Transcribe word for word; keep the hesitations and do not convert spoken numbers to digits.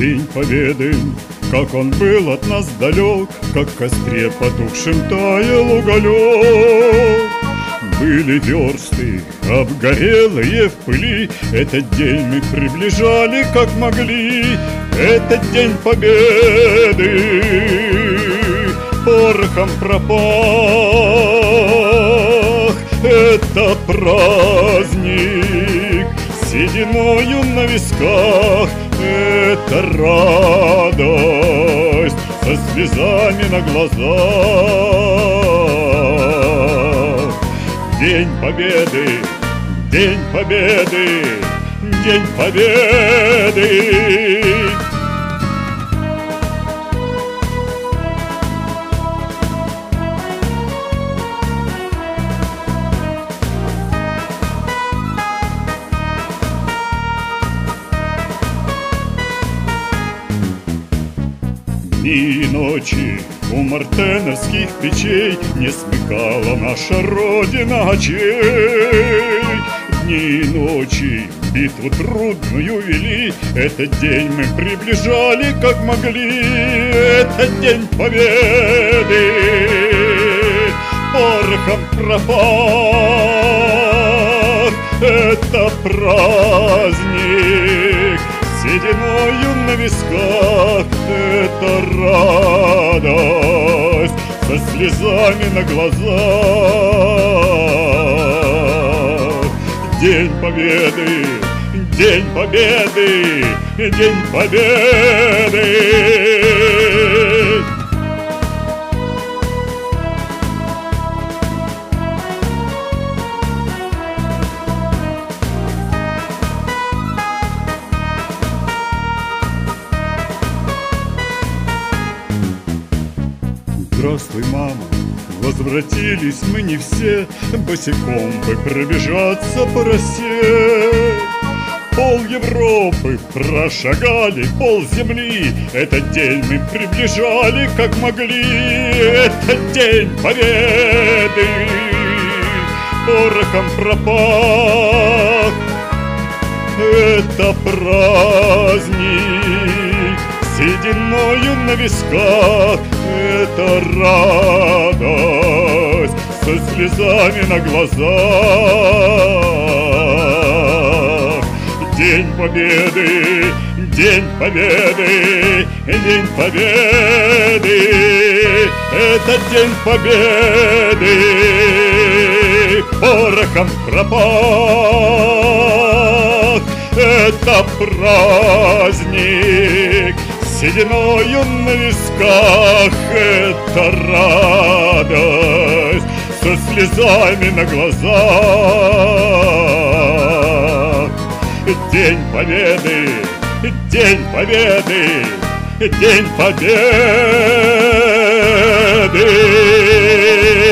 День Победы, как он был от нас далек, как в костре потухшим таял уголек. Были версты, обгорелые в пыли, этот день мы приближали, как могли. Этот День Победы порохом пропах. Это праздник сединою на висках. Это радость со слезами на глазах. День Победы, День Победы, День Победы. Дни и ночи у мартеновских печей не смыкала наша Родина очей. Дни и ночи битву трудную вели, этот день мы приближали, как могли. Этот День Победы порохом пропах. Это праздник сединою на висках. Это радость со слезами на глазах. День Победы, День Победы, День Победы. Здравствуй, мама, возвратились мы не все, босиком бы пробежаться по росе. Пол Европы прошагали, пол земли, этот день мы приближали, как могли. Этот День Победы порохом пропах. Это праздник сединою на висках. Это радость со слезами на глазах. День Победы, День Победы, День Победы. Это День Победы порохом пропах. Это праздник сединою на висках. Это радость со слезами на глазах. День Победы, День Победы, День Победы.